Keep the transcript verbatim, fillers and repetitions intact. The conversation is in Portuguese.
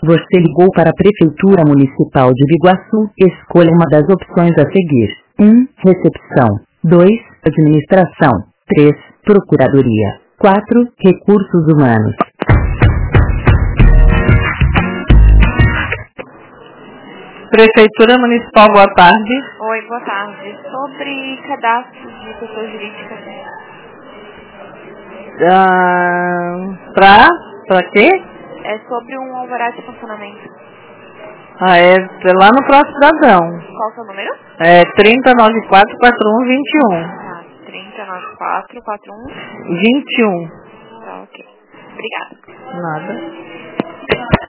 Você ligou para a Prefeitura Municipal de Biguaçu. Escolha uma das opções a seguir. um. Recepção. dois. Administração. três. Procuradoria. quatro. Recursos humanos. Prefeitura Municipal, boa tarde. Oi, boa tarde. Sobre cadastro de pessoas jurídicas. Ah, pra? Pra quê? É sobre um alvará de funcionamento. Ah, é lá no Próximo Cidadão. Qual o seu número? É trinta, noventa e quatro, quarenta e um, vinte e um. Ah, trinta, noventa e quatro, quarenta e um. vinte e um. Tá, ok. Obrigada. Nada.